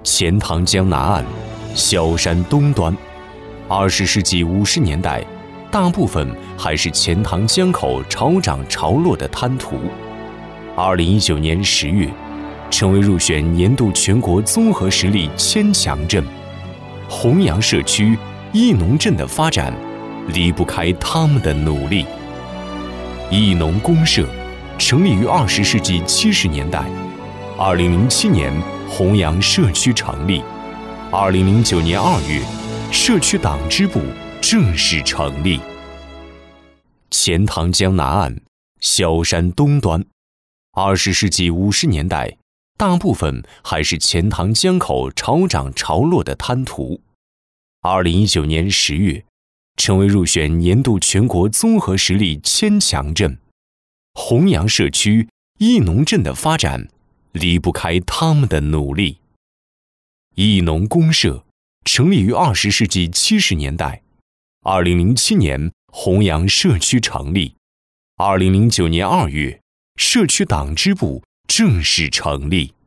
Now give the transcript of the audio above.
钱塘江南岸，萧山东端。20世纪50年代，大部分还是钱塘江口潮涨潮落的滩涂。2019年10月，成为入选年度全国综合实力1000强镇。弘阳社区、艺农镇的发展，离不开他们的努力。艺农公社成立于20世纪70年代，2007年弘阳社区成立，2009年2月，社区党支部正式成立。钱塘江南岸，萧山东端。20世纪50年代，大部分还是钱塘江口潮涨潮落的滩涂。2019年10月，成为入选年度全国综合实力1000强镇。弘阳社区、艺农镇的发展，离不开他们的努力。艺农公社成立于20世纪70年代，2007年弘阳社区成立，2009年2月，社区党支部正式成立。